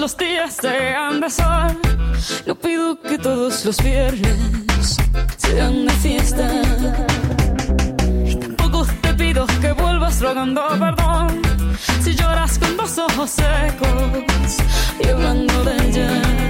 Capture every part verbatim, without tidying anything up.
los días sean de sol. No pido que todos los viernes sean de fiesta. Y tampoco te pido que vuelvas rogando perdón si lloras con los ojos secos y hablando de ella.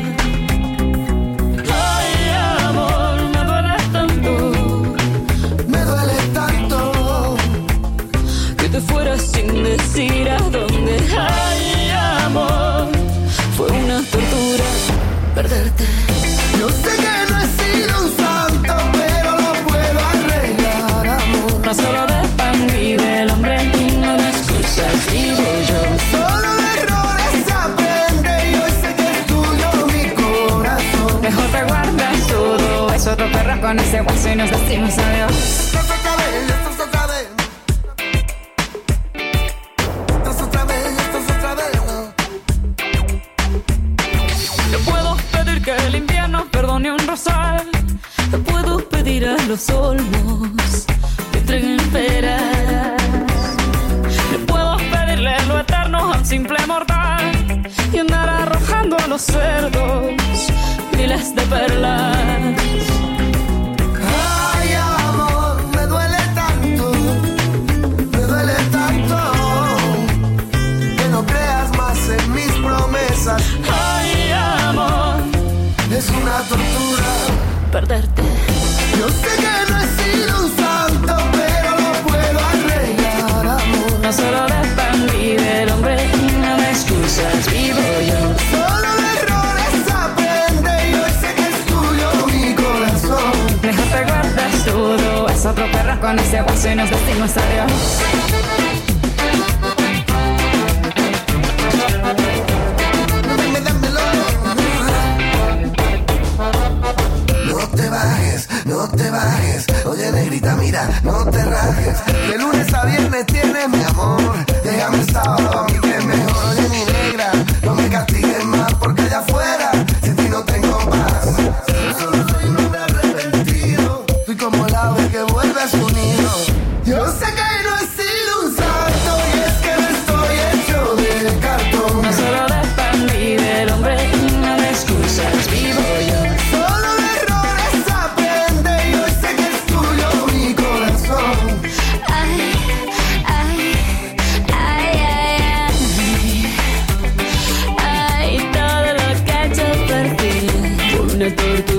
Ay, amor, me duele tanto. Me duele tanto que te fueras sin decir a dónde. Ay, amor, fue una tortura perderte. Yo sé que no he sido un santo, pero lo puedo arreglar, amor. No solo de pan vive el hombre, no de excusas vivo yo. Solo de errores se aprende y hoy sé que es tuyo mi corazón. Mejor te guardas todo eso, otro perro con ese hueso y nos decimos adiós. Esto es otra vez, esto es otra vez. Esto es otra vez, esto es otra vez. No puedo pedir que el invierno perdone un rosal. No puedo pedir a los olmos que entreguen peras. No puedo pedirle lo eterno a un simple mortal y andar arrojando a los cerdos miles de perlas. Ay, amor, me duele tanto, me duele tanto que no creas más en mis promesas. Ay, amor, es una tortura perderte. Yo sé que no he sido un santo, pero lo puedo arreglar, amor. No solo de pan vive el hombre, no de excusas vivo yo. Solo de errores se aprende y hoy sé que es tuyo mi corazón. Mejor te guardas todo, es otro perro con ese hueso y nos decimos adiós. Dame, dámelo. No te bajes, no te bajes. Oye, negrita, mira, no te rajes. De lunes a viernes tienes mi amor. Déjame el sábado, a mí que es mejor. Oye, mi negra, no me castigues más porque allá afuera sin ti no tengo paz. Yo solo soy un hombre arrepentido. Soy como el ave que vuelve a su nido. Yo sé que no he sido un santo y es que no estoy hecho de cartón. No solo de pan vive el hombre, no de excusas vivo yo. Solo de errores se aprende y hoy sé que es tuyo mi corazón. Ay, ay, ay, ay, ay, todo lo que he hecho por ti fue una tortura.